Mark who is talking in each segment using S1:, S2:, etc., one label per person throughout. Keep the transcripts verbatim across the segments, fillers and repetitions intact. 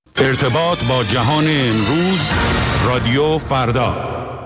S1: ارتباط با جهان امروز، رادیو فردا.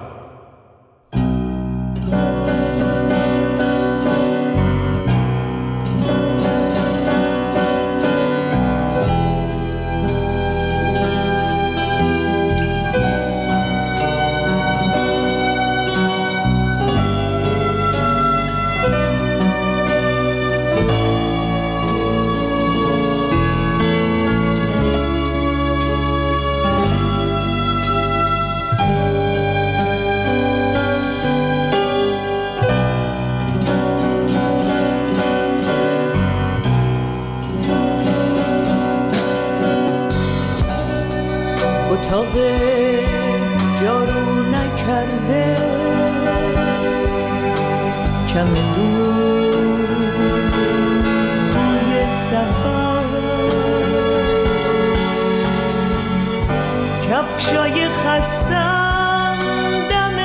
S2: اتاق جارو نکرده چمدونای سفر، کفشای خستم دم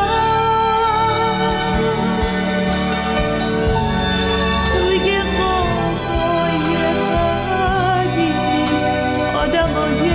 S2: در، توی قوقای قدیمی آدمای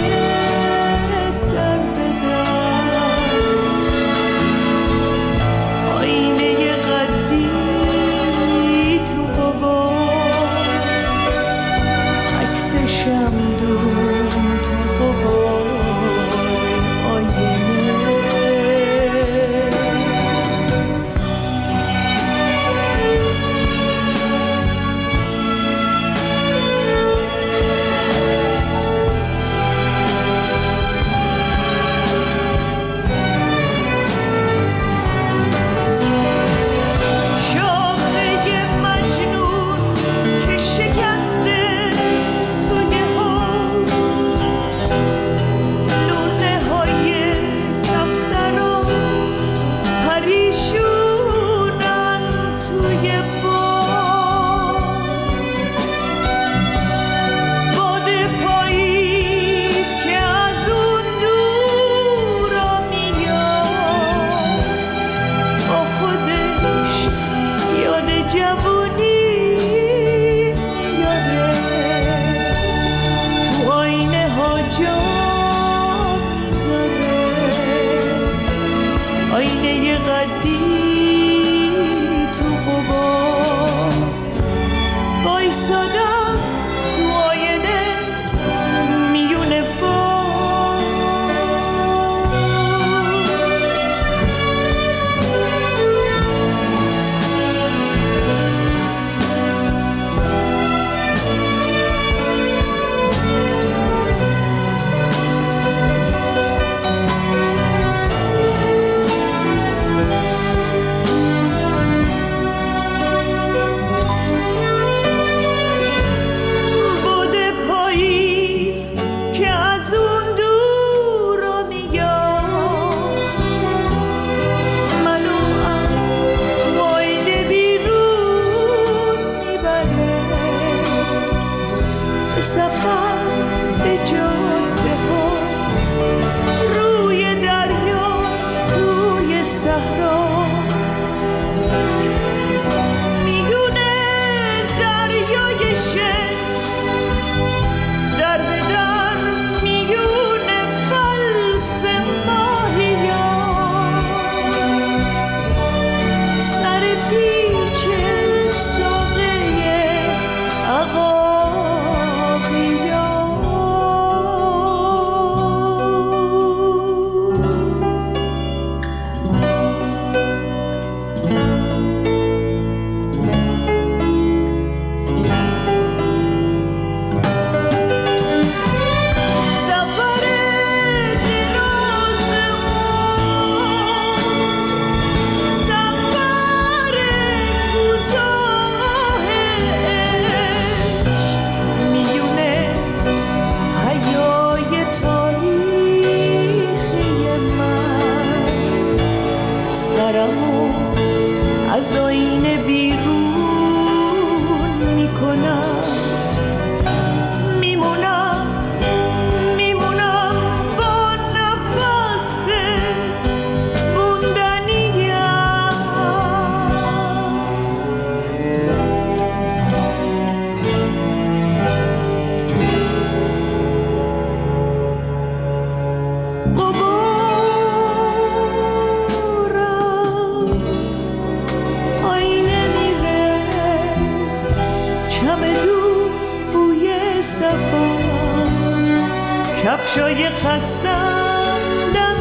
S2: کفشای خستم دم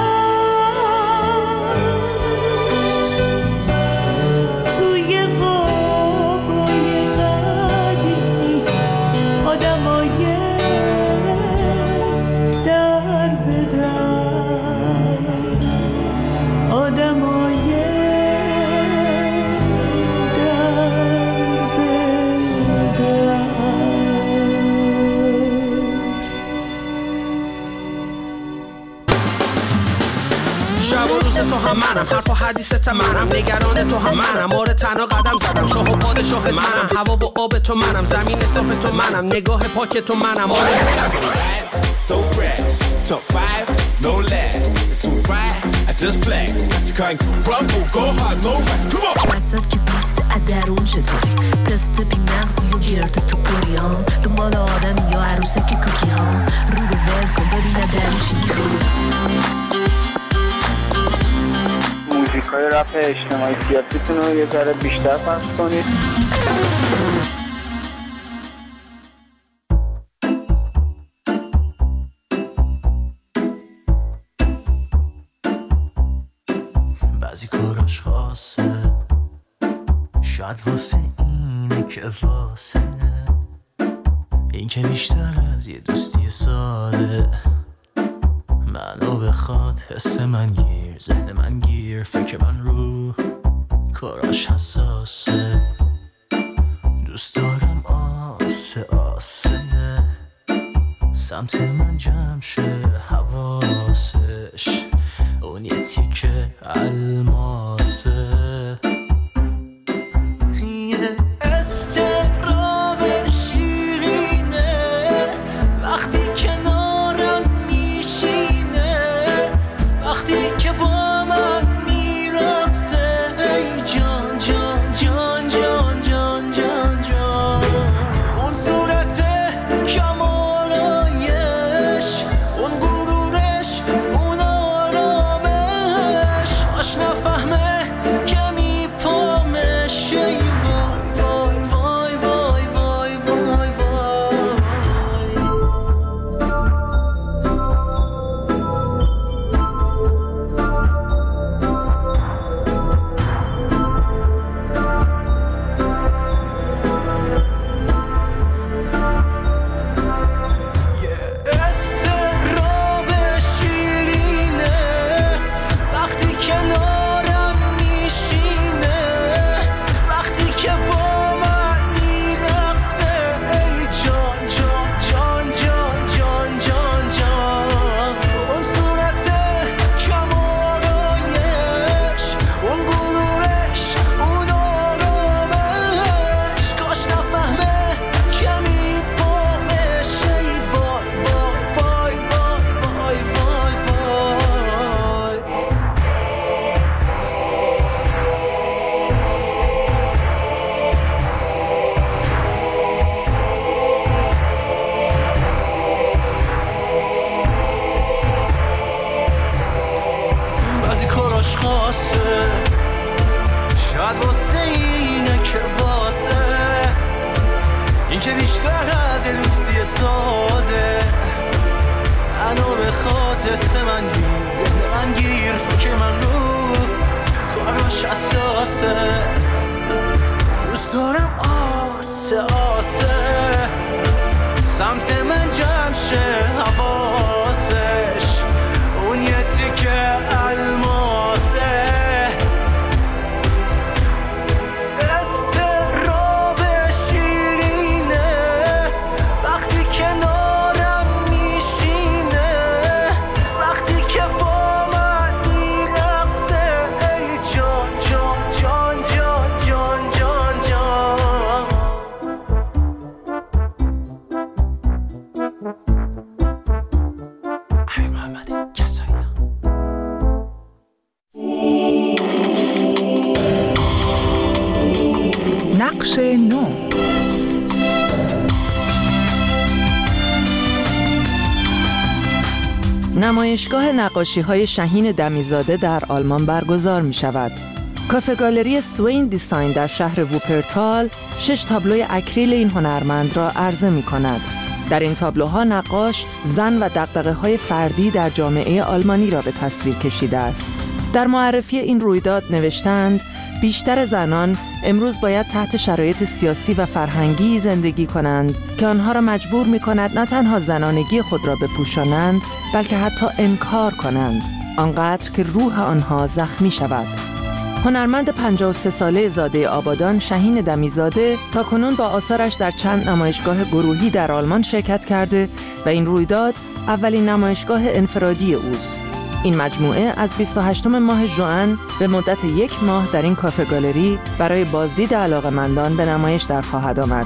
S2: در توی خوابای قدیمی آدمای در به در آدمای
S3: تو هم منم، حرف و حدیثت منم، نگران تو هم منم، آره تنها قدم زدم، شاه و پادشاه منم، هوا و آب تو منم، زمین صاف تو منم، نگاه پاک تو منم، آره
S4: so fresh, top five, no less, it's all right, I just flex, I can't rumble, go hard, no rest, come on
S5: وسط که پیست ادرون چطوری پست بی مغزی و گرد تو پوریان دنبال آدم یا عروسک کوکی ها رو رو ول کن ببین ادرون چی میخوری
S6: موزیکای رپ اجتماعی سیاسیتون رو یه ذره بیشتر پخش کنید.
S7: بعضی کاراش خاصه شاید واسه اینه که واسه این که بیشتر از یه دوستی ساده منو بخواد حس من گیر ذهن من گیر فکر من رو کاراش حساسه دوست دارم آسه آسه سمت من جمع شه حواسش اون یه تیکه الماسه
S8: نقش نو. نمایشگاه نقاشی‌های شهین دمیزاده در آلمان برگزار می‌شود. کافه گالری سوین دیزاین در شهر ووپرتال شش تابلوی اکریل این هنرمند را عرضه می‌کند. در این تابلوها نقاش زن و دغدغه‌های فردی در جامعه آلمانی را به تصویر کشیده است. در معرفی این رویداد نوشتند بیشتر زنان امروز باید تحت شرایط سیاسی و فرهنگی زندگی کنند که آنها را مجبور می‌کند نه تنها زنانگی خود را بپوشانند بلکه حتی انکار کنند، آنقدر که روح آنها زخمی شود. هنرمند پنجاه و سه ساله زاده آبادان شهین دمیزاده تاکنون با آثارش در چند نمایشگاه گروهی در آلمان شرکت کرده و این رویداد اولین نمایشگاه انفرادی اوست. این مجموعه از بیست و هشتم ماه ژوئن به مدت یک ماه در این کافه گالری برای بازدید علاقه‌مندان به نمایش در خواهد آمد.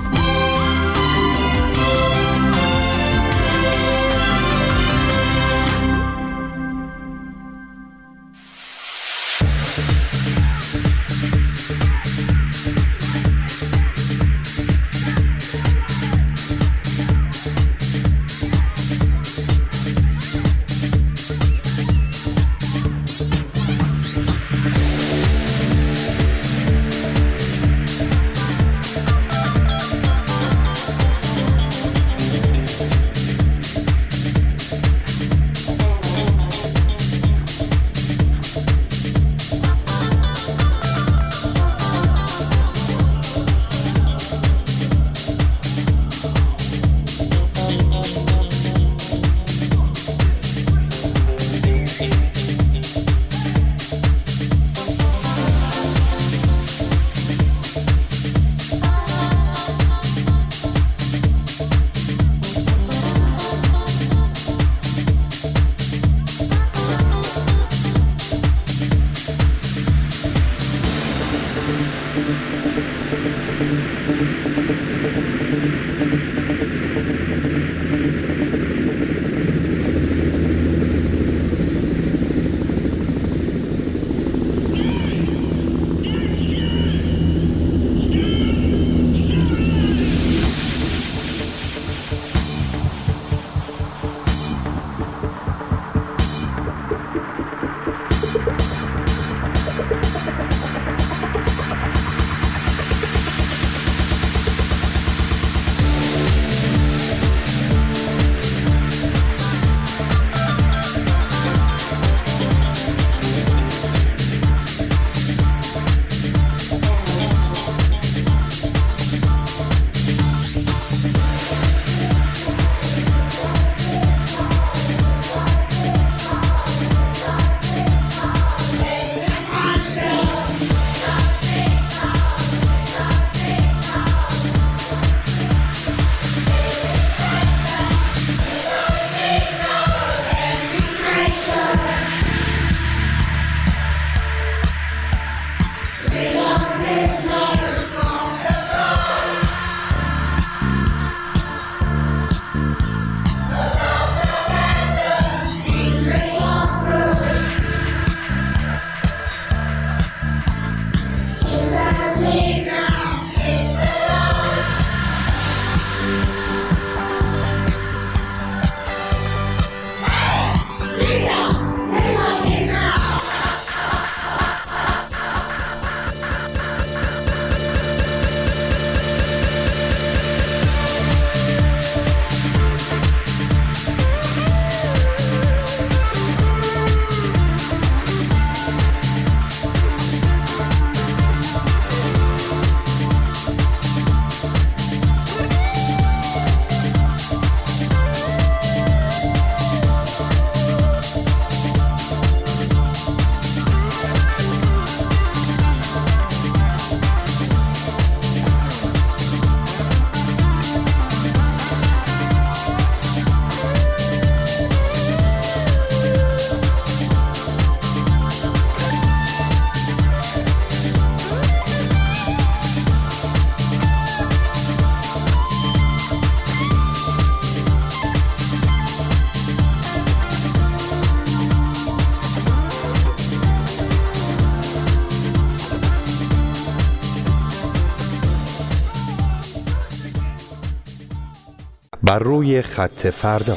S9: بر روی خط فردا.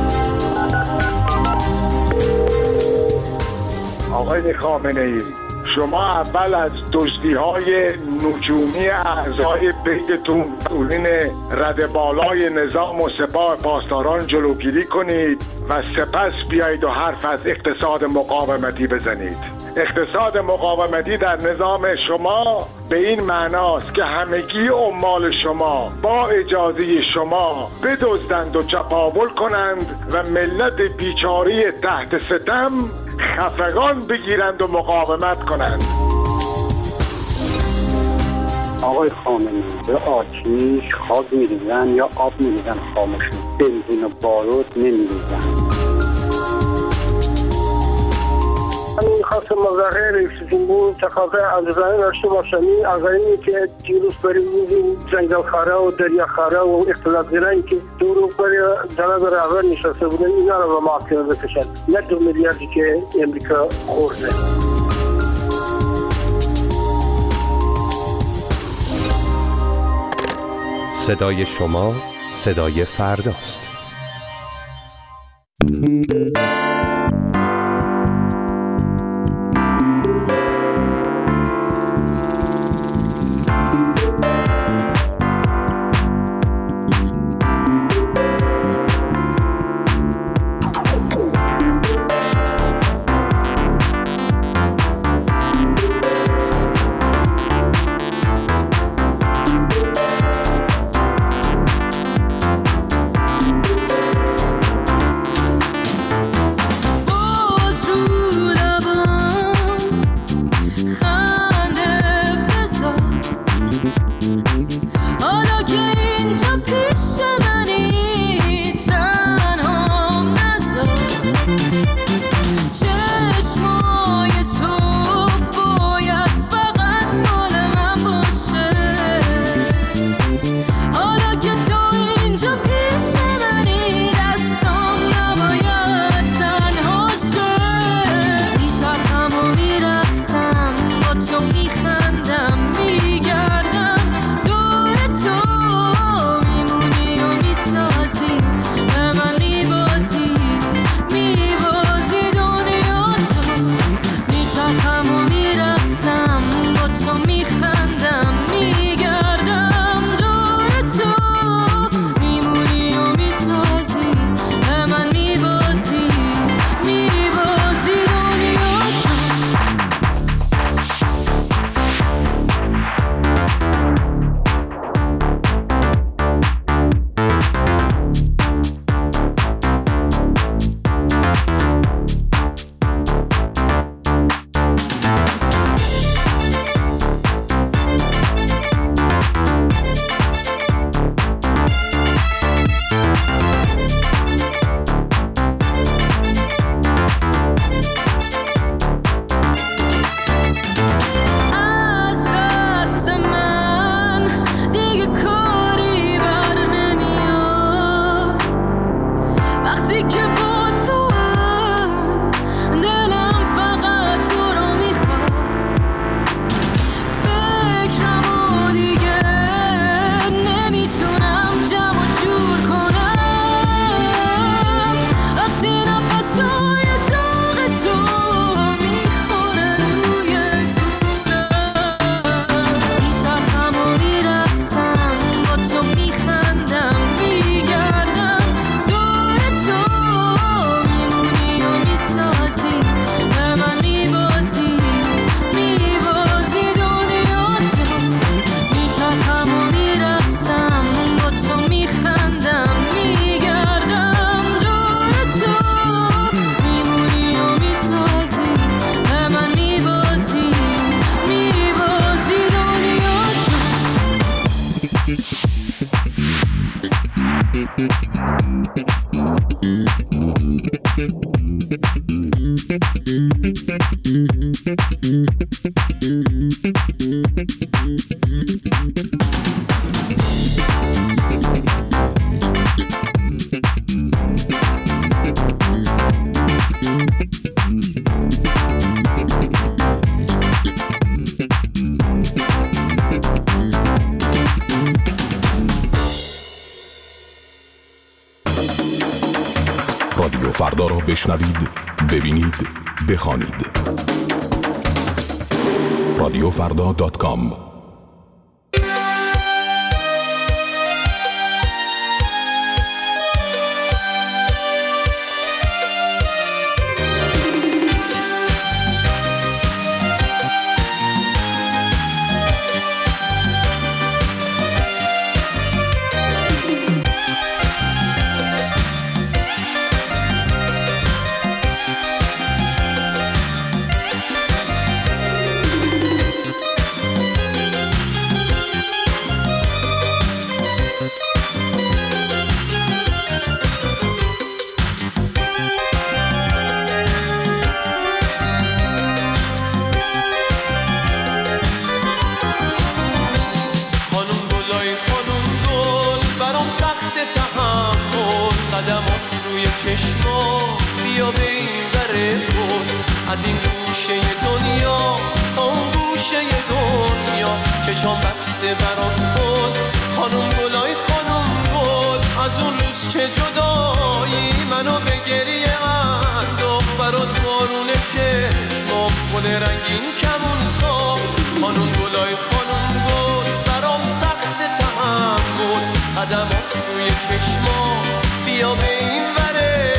S10: آقای خامنه‌ای، شما اول از دزدی‌های نجومی اعضای بیتتون مسئولین رده بالای نظام و سپاه پاسداران جلوگیری کنید و سپس بیایید و حرف از اقتصاد مقاومتی بزنید. اقتصاد مقاومتی در نظام شما به این معناست که همگی عمال شما با اجازه شما بدزدند و چپاول کنند و ملت بیچاره تحت ستم خفقان بگیرند و مقاومت کنند.
S11: آقای خامنه‌ای به آتیش خاک می‌ریزن یا آب می‌ریزن خاموش، بنزین و بارود نمی‌ریزن.
S12: من می‌خواستم مظاهره رئیس جمهور تقاضای عزیزانه داشته باشم. این آقایونی که دیروز برای این جنگلخواره و دریاخواره و اختلاطگرایی که دو روز برای جناب رهبر نشسته بودن اینا رو به محاکمه بکشن، نه دو میلیاردی که امریکا خورده.
S9: صدای شما صدای فرداست.
S13: رادیو فردا را بشنوید، ببینید، بخوانید. رادیو فردا دات کام.
S14: از این گوشه دنیا تا اون گوشه دنیا چشام بسته برات بود خانم گلای خانم گل از اون روز که جدایی منو به گریه انداخت برات بارون چشمام گل رنگین کمون ساخت خانم گلای خانم گل برام سخت تحمل قدمات روی چشمام بیا به این وره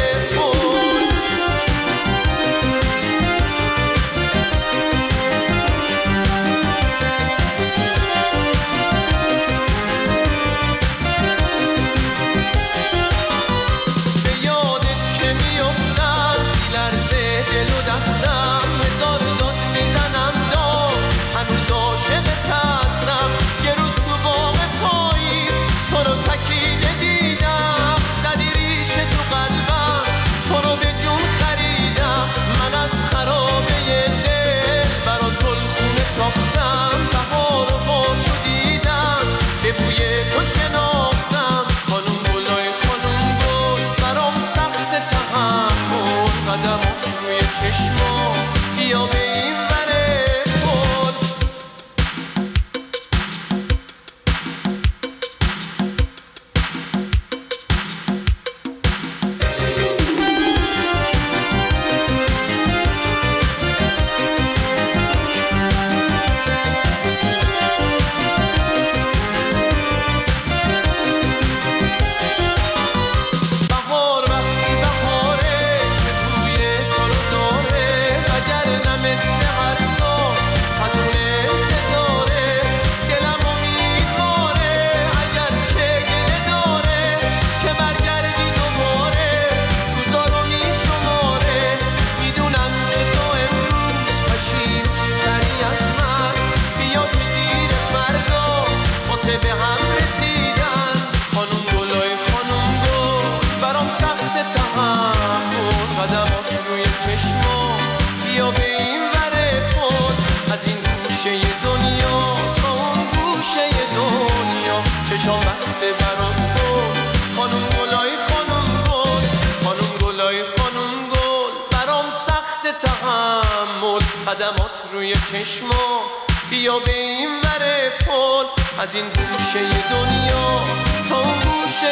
S14: قدمات روی چشما بیا به این وره پل از این گوشه دنیا تا اون گوشه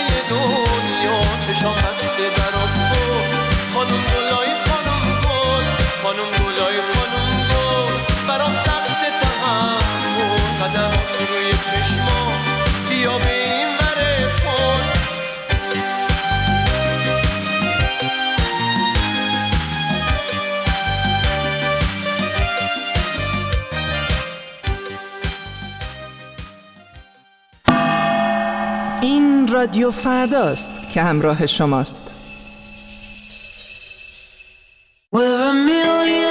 S14: دنیا چشام بسته برات بود خانم گلای خانم گل خانم گلای خانم گل برام سخت تحمل قدمات روی چشما بیا به این وره پل
S8: این رادیو فرداست که همراه شماست.
S2: We're a million